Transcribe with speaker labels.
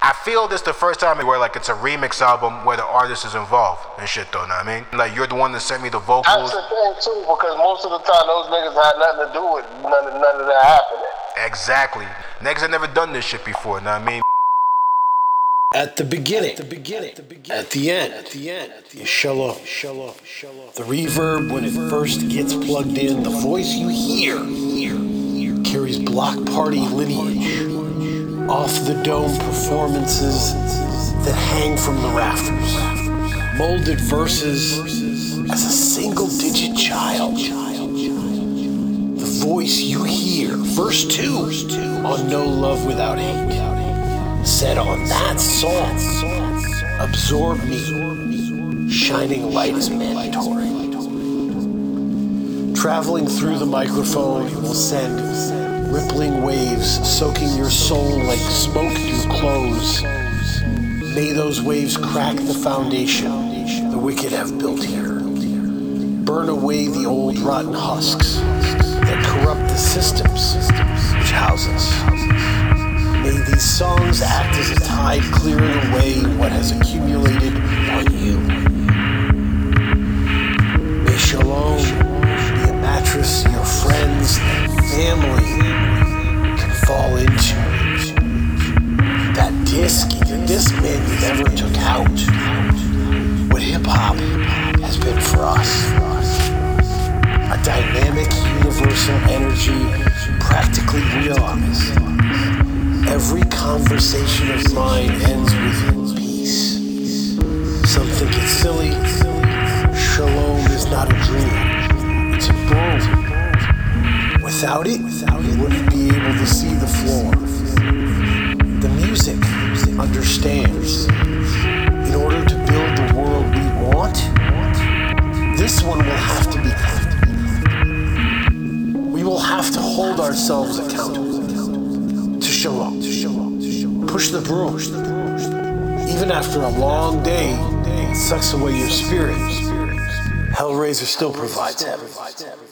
Speaker 1: I feel this the first time where like it's a remix album where the artist is involved and shit though, know what I mean? Like you're the one that sent me the vocals.
Speaker 2: That's the thing too, because most of the time those niggas had nothing to do with none of that happening.
Speaker 1: Exactly. Niggas have never done this shit before, know what I mean?
Speaker 3: At the beginning, at the end, is shalom. The reverb, when it first gets plugged in, the voice you hear carries block party lineage, off the dome performances that hang from the rafters, molded verses as a single-digit child. The voice you hear, verse 2 on No Love Without Hate, said on that song, absorb me, shining light is mandatory. Traveling through the microphone, it will send rippling waves, soaking your soul like smoke through clothes. May those waves crack the foundation the wicked have built here. Burn away the old rotten husks that corrupt the systems which house us. May these songs act as a tide clearing away what has accumulated on you. May shalom be a mattress your friends and family can fall into. That disc in your Discman you never took out. What hip-hop has been for us. A dynamic, universal energy practically realized. Every conversation of mine ends with peace. Some think it's silly. Shalom is not a dream. It's a boom. Without it, you wouldn't be able to see the floor. The music understands. In order to build the world we want, this one will have to be clean. We will have to hold ourselves accountable. Shalom. Push the broom. Even after a long day, it sucks away your spirit. Hellraiser still provides heaven.